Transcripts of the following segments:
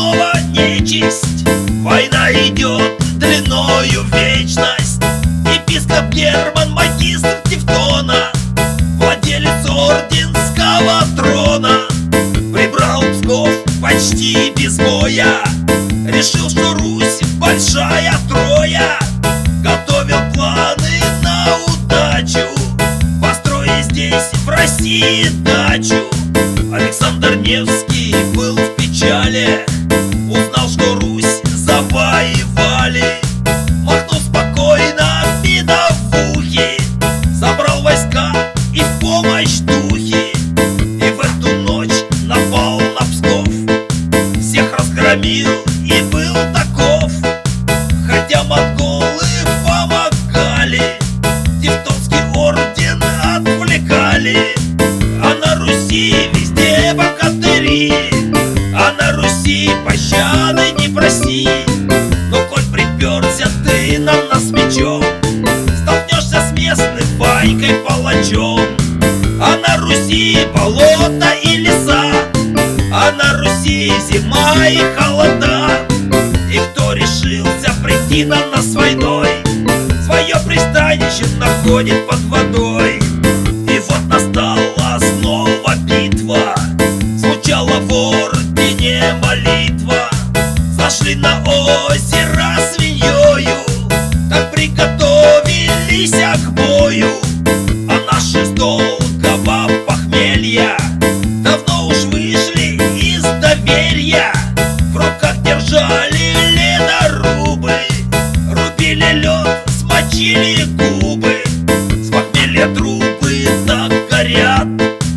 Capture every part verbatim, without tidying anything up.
снова нечисть. Война идет длиною в вечность. Епископ Герман, магистр Тевтона, владелец орденского трона, прибрал Псков почти без боя. Решил, что Русь большая Троя. Готовил планы на удачу, построить здесь в России дачу. Александр Невский был в печали, узнал, что Русь завоевали. Махнул спокойно медовухи, собрал войска и в помощь духи. И в эту ночь напал на Псков, всех разгромил и был таков. Хотя монголы помогали, Тевтонский орден отвлекали. А на Руси везде богатыри, а на Руси пощады не проси. Но коль приперся ты на нас мечом, столкнешься с местным байкой палачом. А на Руси болота и леса, а на Руси зима и холода. И кто решился прийти на нас с войной, свое пристанище находит под водой. И вот настала снова битва, звучала в ордене молитва. Зашли на озеро свиньёю, так приготовились к бою. А наши с долгого похмелья давно уж вышли из доверия. В руках держали ледорубы, рубили лед, смочили губы. С похмелья трубы так горят,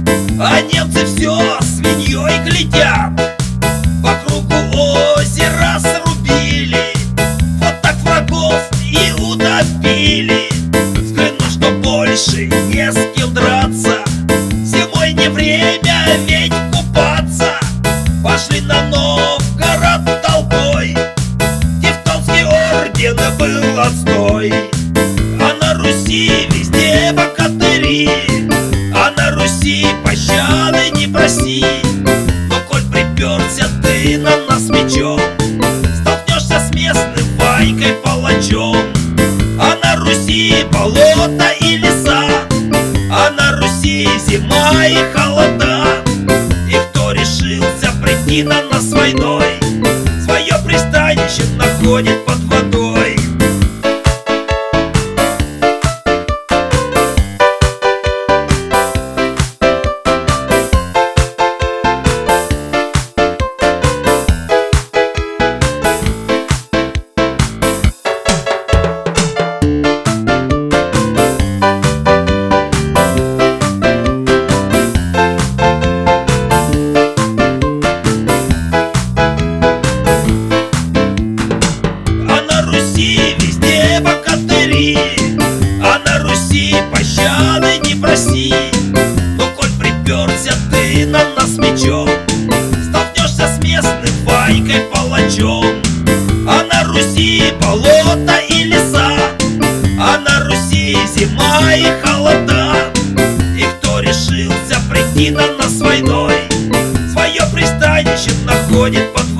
а немцы все свиньей глядят. По кругу озера срубили, вот так врагов и утопили. Взглянул, что больше не с кем драться, зимой не время ведь купаться. Пошли на Новгород толпой, Тевтонский орден был отстой. А на Руси везде богатыри, а на Руси пощады не проси. Но коль приперся ты на нас мечом, столкнешься с местным байкой палачом. А на Руси болота и леса, а на Руси зима и холода. И кто решился прийти на нас с войной, свое пристанище находит под водой. Везде богатыри, а на Руси пощады не проси. Но коль приперся ты на нас мечом, столкнешься с местным байкой палачом. А на Руси болота и леса, а на Руси зима и холода. И кто решился прийти на нас с войной, свое пристанище находит под водой.